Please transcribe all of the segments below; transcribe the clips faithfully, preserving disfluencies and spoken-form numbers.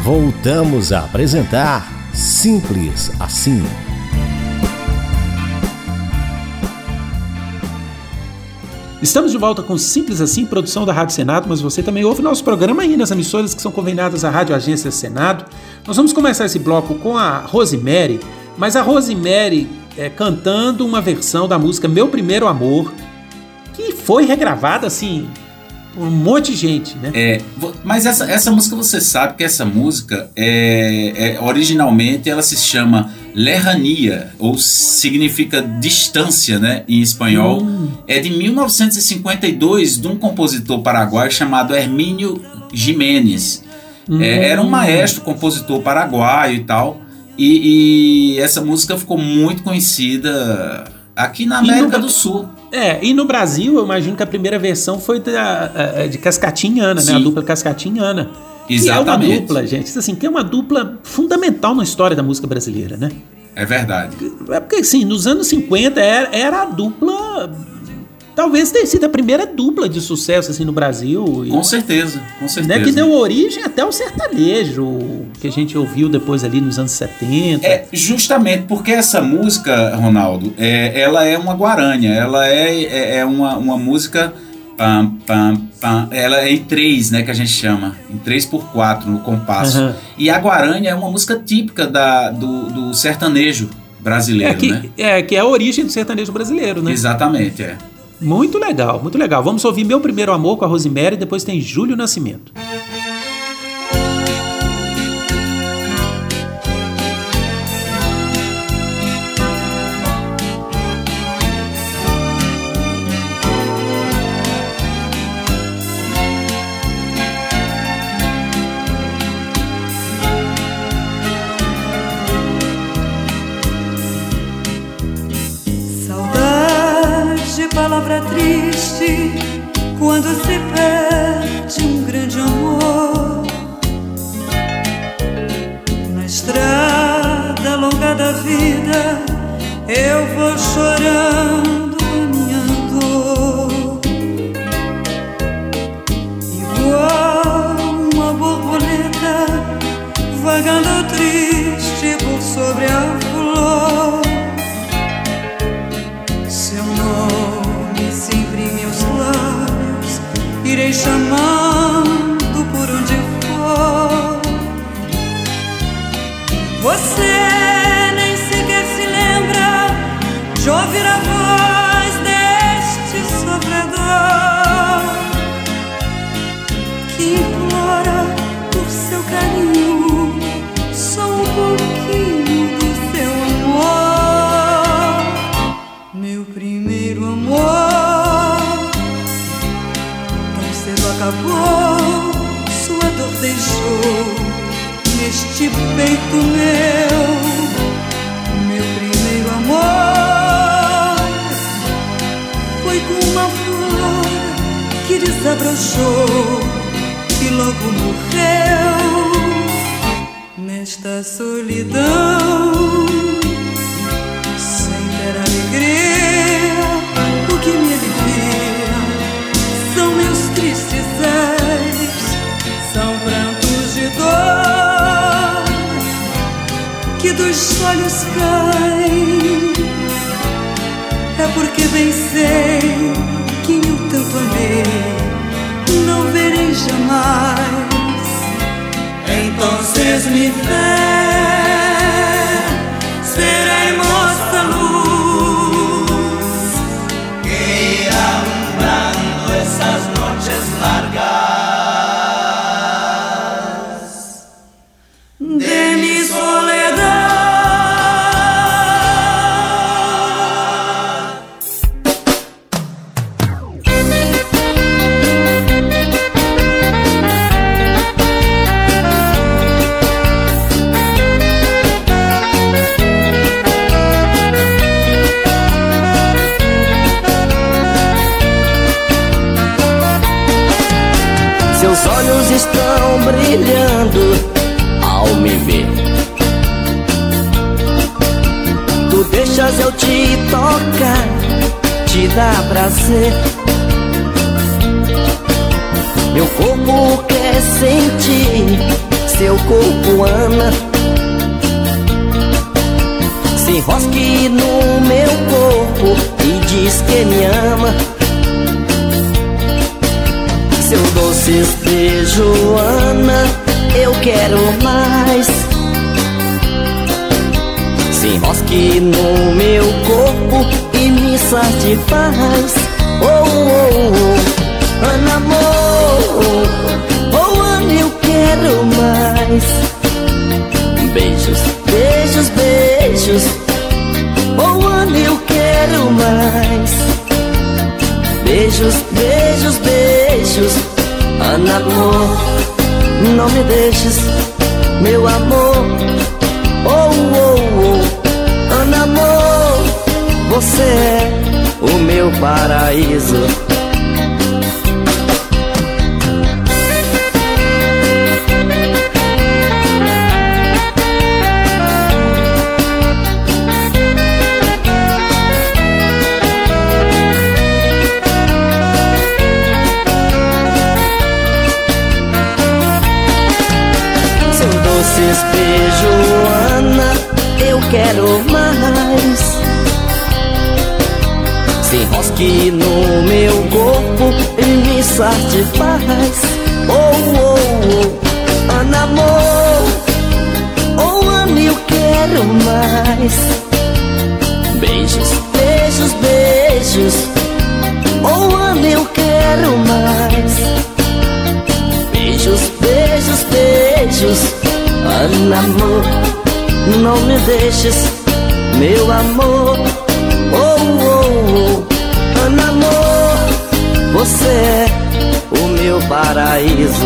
Voltamos a apresentar Simples Assim. Estamos de volta com Simples Assim, produção da Rádio Senado, mas você também ouve nosso programa aí nas emissoras que são conveniadas à Rádio Agência Senado. Nós vamos começar esse bloco com a Rosemary, mas a Rosemary é, cantando uma versão da música Meu Primeiro Amor, que foi regravada assim por um monte de gente, né? É, mas essa, essa música, você sabe que essa música é, é, originalmente ela se chama Lerrania, ou significa distância, né, em espanhol. Hum. É de mil novecentos e cinquenta e dois, de um compositor paraguaio chamado Hermínio Jiménez. Hum. É, era um maestro, compositor paraguaio e tal, e, e essa música ficou muito conhecida aqui na América no, do Sul. É, e no Brasil, eu imagino que a primeira versão foi da, de Cascatinha Ana, né? A dupla Cascatinha Ana. Exatamente. Que é uma dupla, gente, assim, que é uma dupla fundamental na história da música brasileira, né? É verdade. É porque, assim, nos anos cinquenta era, era a dupla... Talvez tenha sido a primeira dupla de sucesso assim no Brasil. Com e, certeza, com certeza. Né, que deu origem até ao sertanejo, que a gente ouviu depois ali nos anos setenta. É, justamente porque essa música, Ronaldo, é, ela é uma guarânia, ela é, é, é uma, uma música, pam, pam, pam, ela é em três, né, que a gente chama, em três por quatro no compasso. Uhum. E a guarânia é uma música típica da, do, do sertanejo brasileiro, é que, né? É, que é a origem do sertanejo brasileiro, né? Exatamente, é. Muito legal, muito legal. Vamos ouvir Meu Primeiro Amor com a Rosemary, depois tem Júlio Nascimento. Palavra triste quando se perde um grande amor. Na estrada longa da vida eu vou chorando a minha dor, igual uma borboleta vagando triste por sobre a flor. Seu nome sempre em meus lábios, irei chamando por onde for. Você nem sequer se lembra de ouvir a voz deste sofredor que implora por seu carinho, só um pouquinho do seu amor. Meu primeiro amor tão cedo acabou, sua dor deixou neste peito meu. Meu primeiro amor foi como uma flor que desabrochou e logo morreu nesta solidão. Sem ter alegria, o que me alivia são meus tristes ares, são prantos de dor que dos olhos caem. É porque bem sei que eu tanto amei, não verei jamais. Entonces mi fe será hermosa luz que irá alumbrando esas noches largas de mi soledad. Seus olhos estão brilhando ao me ver. Tu deixas eu te tocar, te dá prazer. Meu corpo quer sentir seu corpo, Ana. Se enrosque no meu corpo e diz que me ama. Seu doce beijo, Ana, eu quero mais. Se enrosque no meu corpo e me satisfaz. Oh, oh, oh, Ana, amor, oh, Ana, eu quero mais. Beijos, beijos, beijos, oh, Ana, eu quero mais. Beijos, beijos, beijos, Ana, amor, não me deixes, meu amor. Oh, oh, oh, Ana, amor, você é o meu paraíso. Seu doce beijo, Ana, eu quero mais. Se enrosque no meu corpo e me satisfaz. Oh, oh, oh, Ana, amor, oh, Ana, eu quero mais. Beijos, beijos, beijos, oh, Ana, eu quero mais. Beijos, beijos, beijos, Ana, amor, não me deixes, meu amor. Oh, oh, oh, Ana, amor, você é o meu paraíso.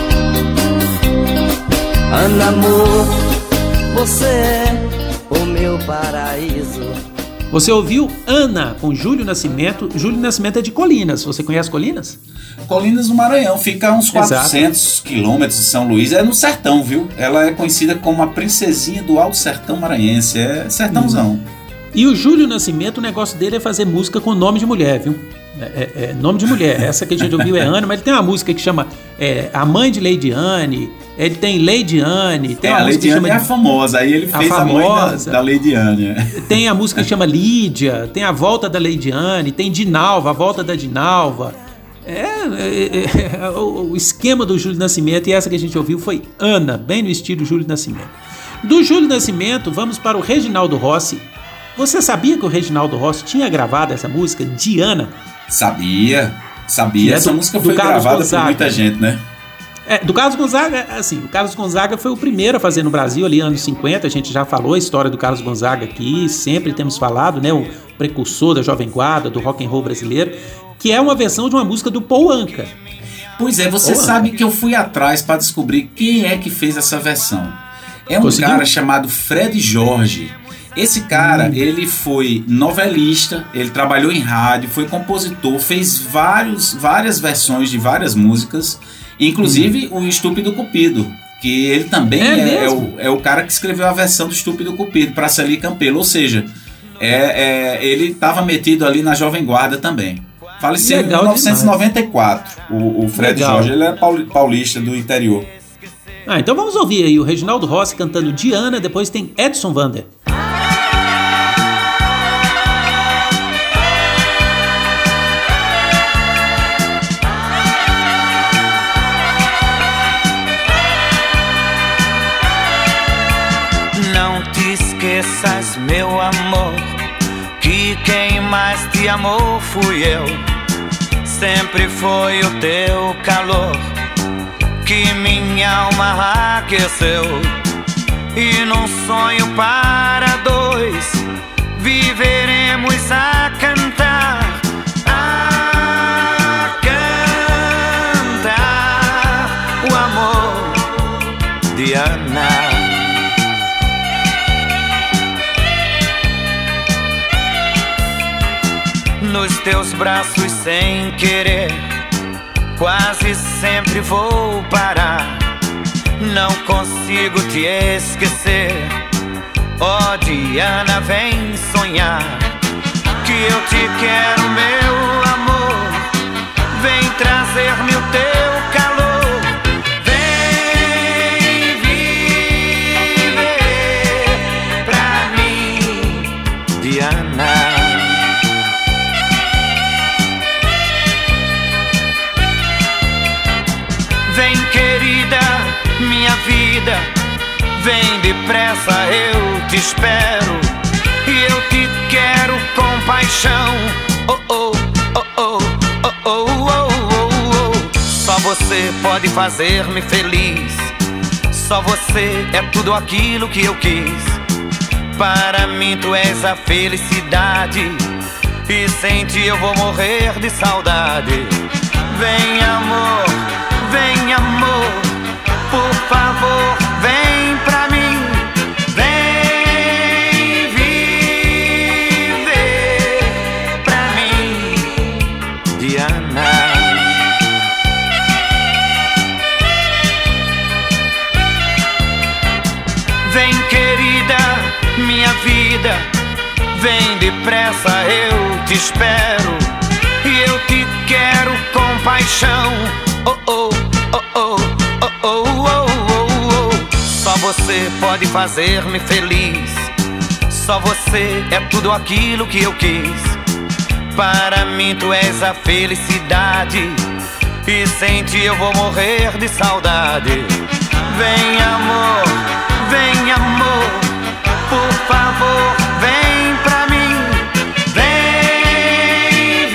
Ana, amor, você é o meu paraíso. Você ouviu Ana com Júlio Nascimento. Júlio Nascimento é de Colinas. Você conhece Colinas? Colinas do Maranhão, fica a uns quatrocentos quilômetros de São Luís. É no sertão, viu? Ela é conhecida como a princesinha do Alto Sertão Maranhense. É sertãozão. Hum. E o Júlio Nascimento, o negócio dele é fazer música com nome de mulher, viu? É, é, é nome de mulher. Essa que a gente ouviu é Ana, mas ele tem uma música que chama é, A Mãe de Lady Anne. Ele tem Lady Anne. Tem é, a Lady Anne é a famosa. Aí ele fez a, a mãe da, da Lady Anne. Tem a música que chama Lídia. Tem a volta da Lady Anne. Tem Dinalva, a volta da Dinalva. É, é, é o, o esquema do Júlio Nascimento. E essa que a gente ouviu foi Ana, bem no estilo Júlio Nascimento. Do Júlio Nascimento, vamos para o Reginaldo Rossi. Você sabia que o Reginaldo Rossi tinha gravado essa música, Diana? Sabia, sabia. Essa do, música foi gravada Gonzaga. Por muita gente, né? É, do Carlos Gonzaga, assim, o Carlos Gonzaga foi o primeiro a fazer no Brasil, ali anos cinquenta, a gente já falou a história do Carlos Gonzaga aqui, sempre temos falado, né, o precursor da Jovem Guarda, do rock and roll brasileiro, que é uma versão de uma música do Paul Anka. Pois é, você Paul sabe Anka. Que eu fui atrás para descobrir quem é que fez essa versão. É um Conseguiu? cara chamado Fred Jorge. Esse cara, hum. ele foi novelista, ele trabalhou em rádio, foi compositor, fez vários, várias versões de várias músicas, inclusive hum. o Estúpido Cupido, que ele também é, é, é, o, é o cara que escreveu a versão do Estúpido Cupido para Celi Campelo, ou seja, é, é, ele estava metido ali na Jovem Guarda também. Faleceu em mil novecentos e noventa e quatro, o, o Fred Legal. Jorge, ele é paulista do interior. Ah, então vamos ouvir aí o Reginaldo Rossi cantando Diana, depois tem Edson Vander. Esqueças, meu amor, que quem mais te amou fui eu. Sempre foi o teu calor que minha alma aqueceu. E num sonho para dois viveremos a cantar, a cantar o amor de Ana. Nos teus braços sem querer, quase sempre vou parar. Não consigo te esquecer. Oh, Diana, vem sonhar que eu te quero, meu amor. Vem trazer-me o teu calor. Vem querida, minha vida, vem depressa, eu te espero. E eu te quero com paixão. Oh, oh, oh, oh, oh, oh, oh, oh, oh. Só você pode fazer-me feliz. Só você é tudo aquilo que eu quis. Para mim tu és a felicidade, e sem ti eu vou morrer de saudade. Vem amor, vem amor, por favor, vem pra mim. Vem viver pra mim, Diana. Vem querida, minha vida, vem depressa, eu te espero. E eu te quero com paixão. Oh, oh, oh, oh, oh, oh, oh, oh, oh. Só você pode fazer-me feliz. Só você é tudo aquilo que eu quis. Para mim tu és a felicidade, e sem ti eu vou morrer de saudade. Vem amor, vem amor, por favor, vem pra mim. Vem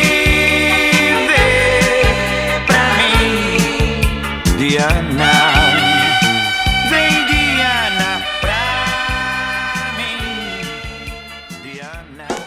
viver pra mim, Diana. Vem Diana pra mim, Diana.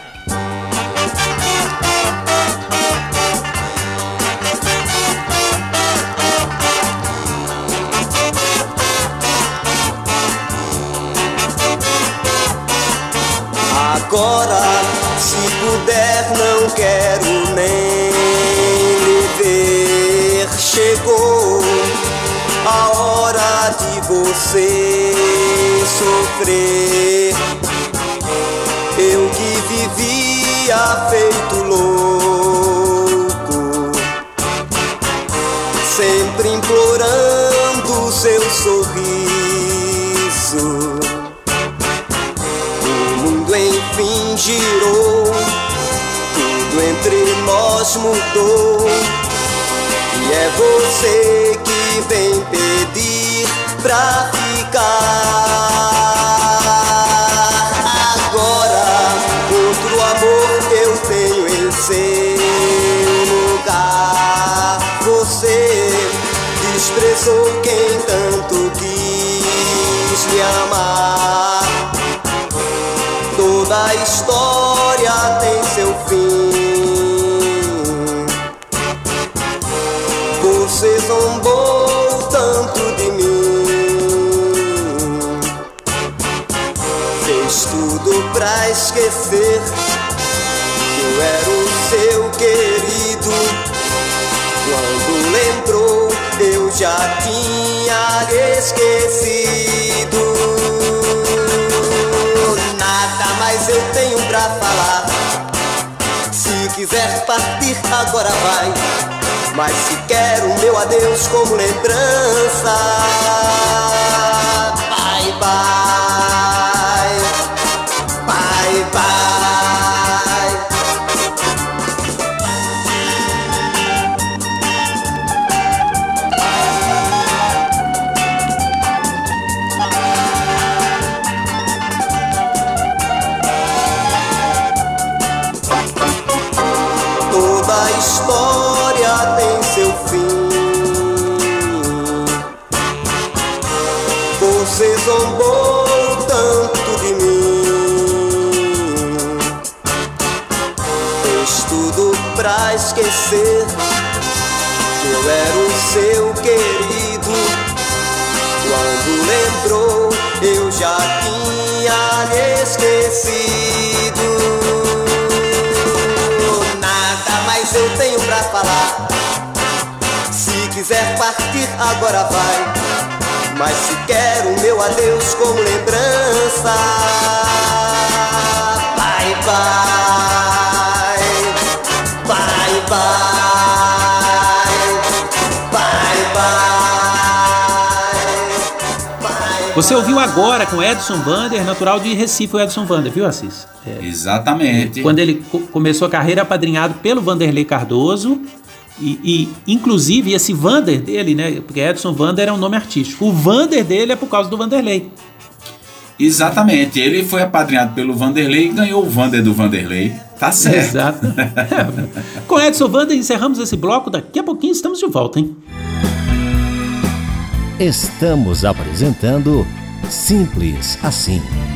Agora, se puder, não quero nem lhe ver. Chegou a hora de você sofrer. Eu que vivia feito louco, sempre implorando seu sorriso. Enfim girou, tudo entre nós mudou. E é você que vem pedir pra ficar. Agora, outro amor eu tenho em seu lugar. Você desprezou quem tanto quis me amar. Toda a história tem seu fim. Você zombou tanto de mim, fez tudo pra esquecer que eu era o seu querido. Quando lembrou, eu já tinha esquecido. Mas eu tenho pra falar. Se quiser partir, agora vai. Mas se quer o meu adeus como lembrança, bye, bye, bye, bye. História tem seu fim. Você zombou tanto de mim, fez tudo pra esquecer que eu era o seu querido. Quando lembrou, eu já tinha esquecido. Mas eu tenho pra falar. Se quiser partir, agora vai. Mas se quer o meu adeus como lembrança, bye, bye, bye, bye, bye, bye. Você ouviu agora com Edson Vander, natural de Recife, o Edson Vander, viu, Assis? É, Exatamente. Quando ele co- começou a carreira, apadrinhado pelo Vanderlei Cardoso, E, e inclusive esse Vander dele, né? Porque Edson Vander é um nome artístico. O Vander dele é por causa do Vanderlei. Exatamente, ele foi apadrinhado pelo Vanderlei e ganhou o Vander do Vanderlei. Tá certo. Exato. Com Edson Vander encerramos esse bloco. Daqui a pouquinho estamos de volta, hein? Estamos apresentando Simples Assim.